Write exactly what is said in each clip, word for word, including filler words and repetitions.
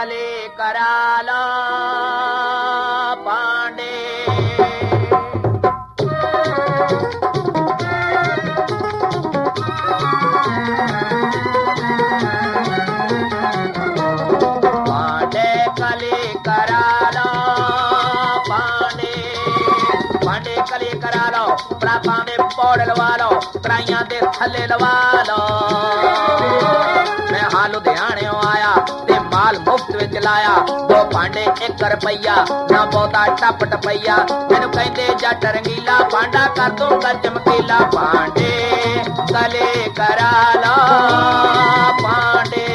कली करा लो पांडे पांडे कली करा लो पांडे पांडे कली करा लो प्रापां दे पौड़ लवा लो प्राइयां दे थल्ले लवा लो मैं हां लुधियाने आया ते माल मुफ्त विच लाया दो पांडे एक रुपया ना बहुता टप टपैया मैनू कहंदे जट रंगीला पांडा कर दूंगा चमकीला पांडे कली करा लो पांडे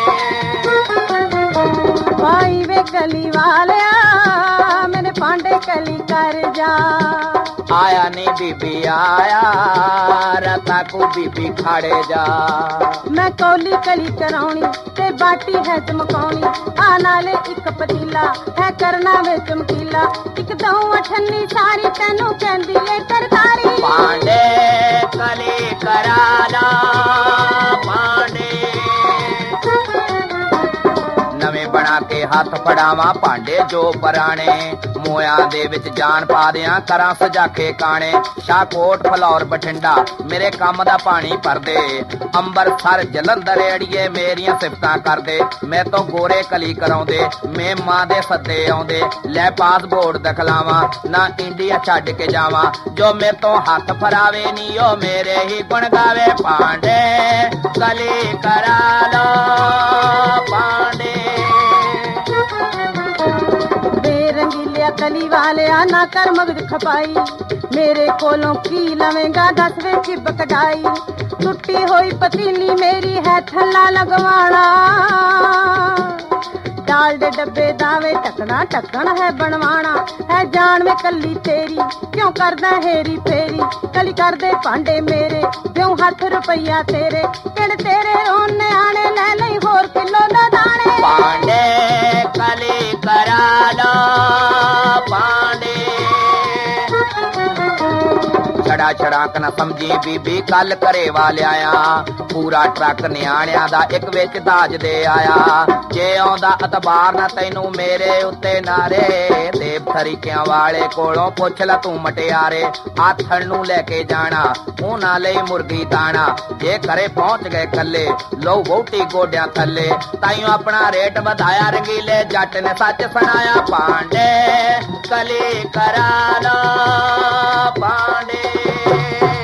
भाई वे कली वालिया मेरे पांडे कली कर जा आया नी बीबी आया रता को बीबी खाड़े जा मैं कौली कली कराउनी ते बाटी है चमकाउनी आ नाले एक पतीला है करना वे चमकीला एक दो अठन्नी सारी तैनू कहंदी ए तरकारी पांडे कली करा लो पांडे नवे बना के हाथ फड़ावा पांडे जो पराने मोया दे विच जान पा दियां करा सजा के काने शाहकोट फलौर बठिंडा मेरे काम दा पानी भर दे अंबरसर जलंधर अड़िए मेरियां सिफतां कर दे मैं तो गोरे कली कराउंदे मैं मां दे सद्दे आउंदे लै पासपोर्ट दखलावा ना इंडिया छड्ड के जावा जो मेरे तो हाथ फरावे नी ओ मेरे ही गुण गावे पांडे कली करा लो पांडे रंगीलिया कली वाले ना कर मगज खपाई मेरे कोलों की लवेंगा दस वे चिब कटाई टुटी हुई पतीली मेरी है थल्ला लगवाना दाल दे डब्बे दावे टकना टकन है बनवाना है जान में कली तेरी क्यों करदा हेरी फेरी कली कर दे पांडे मेरे क्यों हाथ रुपया तेरे किण तेरे रोने आने ले लई होर किलो ना दाने पांडे कली करा लो पांडे छड़ा छड़ा न समझी बीबी कल करे वाले आया पूरा ट्रक न्याणिया दा एक विच दाज दे आया जे आउंदा अतबार ना तैनू मेरे उत्ते नारे देव तरीकियां वाले कोलों पुछ ला तू मटियारे आथण नू लेके जाना उन्हां लई मुर्गी दाना जे घरे पहुंच गए कल्ले लो वोटी गोड्या थल्ले ताइयों अपना रेट वधाया रंगीले जट ने सच सुनाया पांडे कली करा लो पांडे